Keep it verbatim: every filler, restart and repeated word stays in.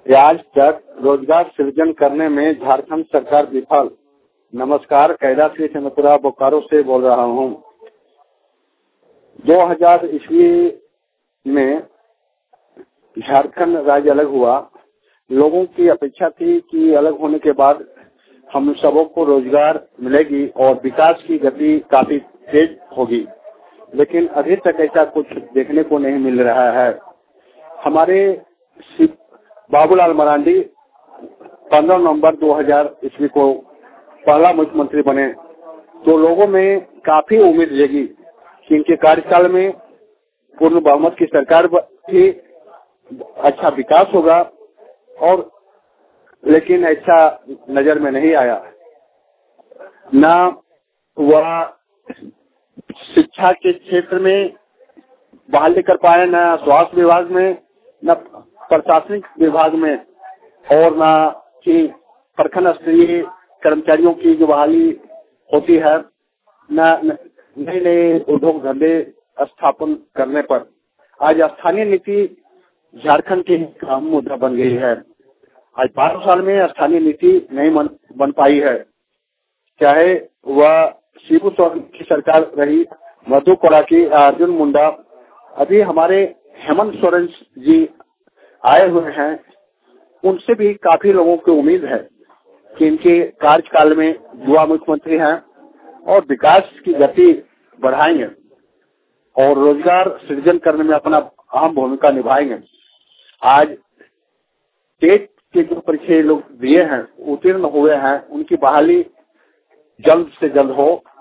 आज तक रोजगार सृजन करने में झारखंड सरकार विफल। नमस्कार, कैलाश श्री चंद्रपुरा बोकारो से बोल रहा हूँ। दो हज़ार ईस्वी में झारखंड राज्य अलग हुआ। लोगों की अपेक्षा थी कि अलग होने के बाद हम सबों को रोजगार मिलेगी और विकास की गति काफी तेज होगी, लेकिन अभी तक ऐसा कुछ देखने को नहीं मिल रहा है। हमारे बाबूलाल मरांडी पंद्रह नवंबर दो हज़ार ईस्वी को पहला मुख्यमंत्री बने तो लोगों में काफी उम्मीद जगी कि इनके कार्यकाल में पूर्ण बहुमत की सरकार थी, अच्छा विकास होगा, और लेकिन ऐसा नजर में नहीं आया। न वह शिक्षा के क्षेत्र में बहाली कर पाए, न स्वास्थ्य विभाग में, न प्रशासनिक विभाग में, और न कि प्रखंड स्तरीय कर्मचारियों की जो बहाली होती है, न नए नए उद्योग धंधे स्थापन करने पर आज स्थानीय नीति झारखंड की अहम मुद्दा बन गई है। आज पांच साल में स्थानीय नीति नहीं बन, बन पाई है। चाहे वह शिबू सोरेन की सरकार रही, मधु कोराकी, अर्जुन मुंडा, अभी हमारे हेमंत सोरेन जी आए हुए हैं, उनसे भी काफी लोगों की उम्मीद है कि इनके कार्यकाल में युवा मुख्यमंत्री हैं और विकास की गति बढ़ाएंगे और रोजगार सृजन करने में अपना अहम भूमिका निभाएंगे। आज टेट के जो परीक्षा लोग दिए हैं, उत्तीर्ण हुए हैं, उनकी बहाली जल्द से जल्द हो